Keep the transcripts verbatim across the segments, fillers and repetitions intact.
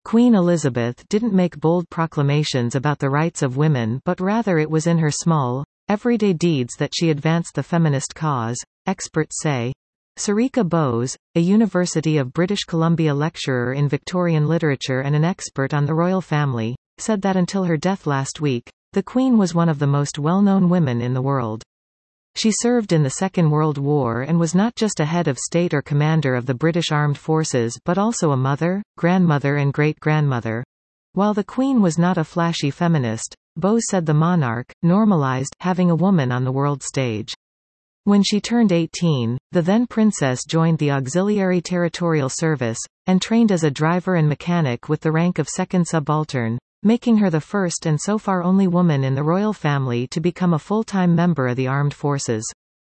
Queen Elizabeth didn't make bold proclamations about the rights of women, but rather it was in her small, everyday deeds that she advanced the feminist cause, experts say. Sarika Bose, a University of British Columbia lecturer in Victorian literature and an expert on the royal family, said that until her death last week, the Queen was one of the most well-known women in the world. She served in the Second World War and was not just a head of state or commander of the British Armed Forces but also a mother, grandmother and great-grandmother. While the Queen was not a flashy feminist, Bose said the monarch normalized having a woman on the world stage. When she turned eighteen, the then princess joined the Auxiliary Territorial Service, and trained as a driver and mechanic with the rank of second subaltern, making her the first and so far only woman in the royal family to become a full-time member of the armed forces.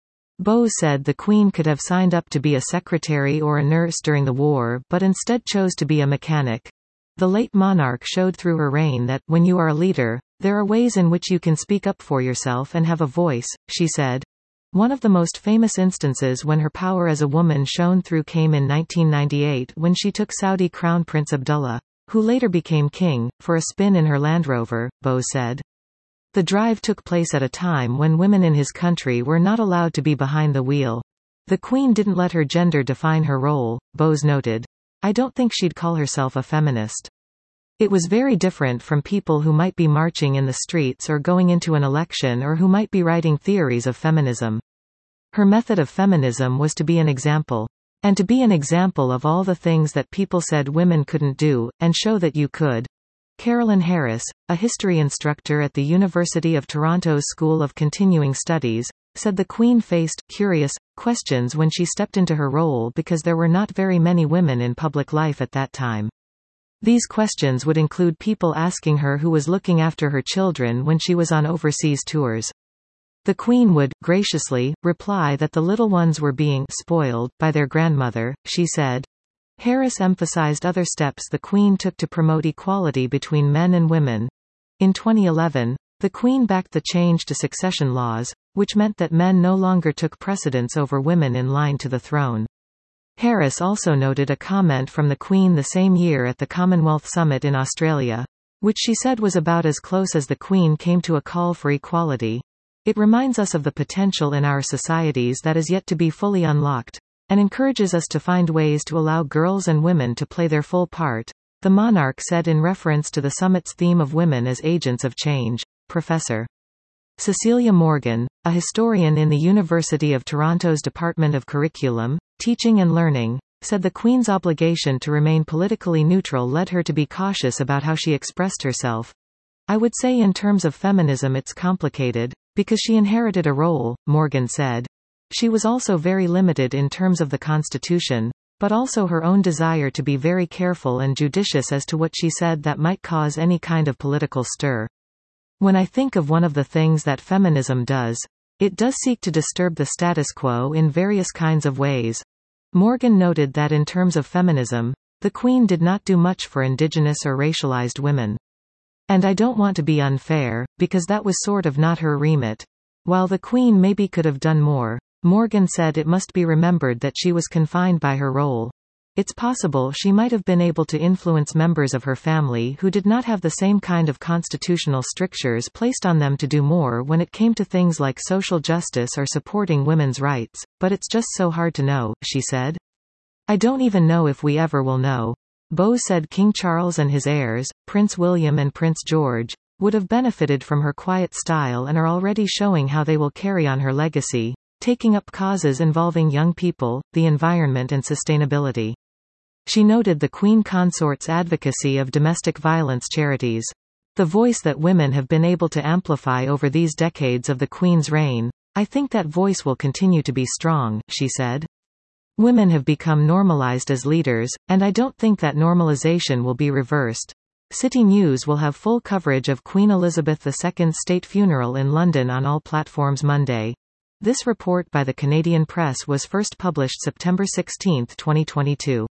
Bose said the Queen could have signed up to be a secretary or a nurse during the war but instead chose to be a mechanic. The late monarch showed through her reign that, when you are a leader, there are ways in which you can speak up for yourself and have a voice, she said. One of the most famous instances when her power as a woman shone through came in nineteen ninety-eight when she took Saudi Crown Prince Abdullah, who later became king, for a spin in her Land Rover, Bose said. The drive took place at a time when women in his country were not allowed to be behind the wheel. The Queen didn't let her gender define her role, Bose noted. I don't think she'd call herself a feminist. It was very different from people who might be marching in the streets or going into an election or who might be writing theories of feminism. Her method of feminism was to be an example. And to be an example of all the things that people said women couldn't do, and show that you could. Carolyn Harris, a history instructor at the University of Toronto's School of Continuing Studies, said the Queen faced curious questions when she stepped into her role because there were not very many women in public life at that time. These questions would include people asking her who was looking after her children when she was on overseas tours. The Queen would, graciously, reply that the little ones were being spoiled by their grandmother, she said. Harris emphasized other steps the Queen took to promote equality between men and women. In twenty eleven, the Queen backed the change to succession laws, which meant that men no longer took precedence over women in line to the throne. Harris also noted a comment from the Queen the same year at the Commonwealth Summit in Australia, which she said was about as close as the Queen came to a call for equality. It reminds us of the potential in our societies that is yet to be fully unlocked, and encourages us to find ways to allow girls and women to play their full part, the monarch said in reference to the summit's theme of women as agents of change. Professor Cecilia Morgan, a historian in the University of Toronto's Department of Curriculum, Teaching and Learning, said the Queen's obligation to remain politically neutral led her to be cautious about how she expressed herself. I would say in terms of feminism it's complicated, because she inherited a role, Morgan said. She was also very limited in terms of the Constitution, but also her own desire to be very careful and judicious as to what she said that might cause any kind of political stir. When I think of one of the things that feminism does, it does seek to disturb the status quo in various kinds of ways. Morgan noted that in terms of feminism, the Queen did not do much for Indigenous or racialized women. And I don't want to be unfair, because that was sort of not her remit. While the Queen maybe could have done more, Morgan said it must be remembered that she was confined by her role. It's possible she might have been able to influence members of her family who did not have the same kind of constitutional strictures placed on them to do more when it came to things like social justice or supporting women's rights, but it's just so hard to know, she said. I don't even know if we ever will know. Bose said King Charles and his heirs, Prince William and Prince George, would have benefited from her quiet style and are already showing how they will carry on her legacy, taking up causes involving young people, the environment and sustainability. She noted the Queen Consort's advocacy of domestic violence charities. The voice that women have been able to amplify over these decades of the Queen's reign, I think that voice will continue to be strong, she said. Women have become normalized as leaders, and I don't think that normalization will be reversed. City News will have full coverage of Queen Elizabeth the Second's state funeral in London on all platforms Monday. This report by the Canadian Press was first published September sixteenth, twenty twenty-two.